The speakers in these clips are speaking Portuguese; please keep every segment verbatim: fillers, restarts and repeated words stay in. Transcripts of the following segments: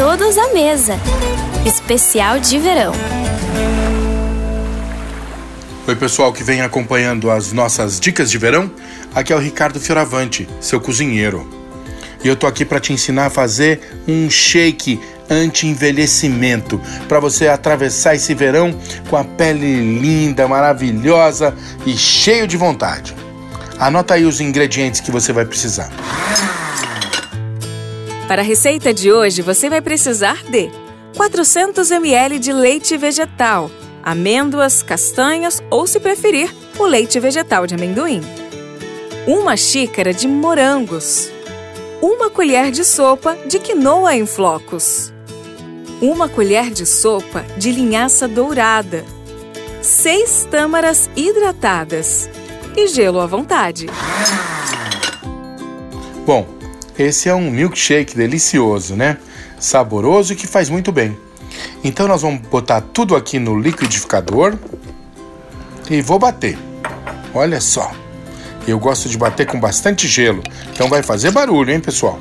Todos à mesa. Especial de verão. Oi, pessoal que vem acompanhando as nossas dicas de verão. Aqui é o Ricardo Fioravanti, seu cozinheiro. E eu tô aqui para te ensinar a fazer um shake anti-envelhecimento, para você atravessar esse verão com a pele linda, maravilhosa e cheio de vontade. Anota aí os ingredientes que você vai precisar. Para a receita de hoje, você vai precisar de quatrocentos mililitros de leite vegetal, amêndoas, castanhas ou, se preferir, o leite vegetal de amendoim. Uma xícara de morangos. Uma colher de sopa de quinoa em flocos. Uma colher de sopa de linhaça dourada. Seis tâmaras hidratadas. E gelo à vontade. Bom, esse é um milkshake delicioso, né? Saboroso e que faz muito bem. Então nós vamos botar tudo aqui no liquidificador e vou bater. Olha só. Eu gosto de bater com bastante gelo, então vai fazer barulho, hein, pessoal?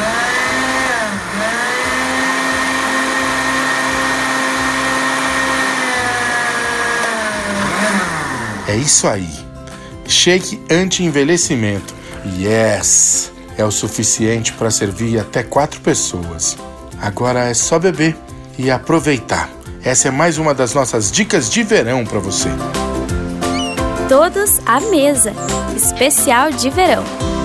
É isso aí. Shake anti-envelhecimento. Yes! É o suficiente para servir até quatro pessoas. Agora é só beber e aproveitar. Essa é mais uma das nossas dicas de verão para você. Todos à mesa. Especial de verão.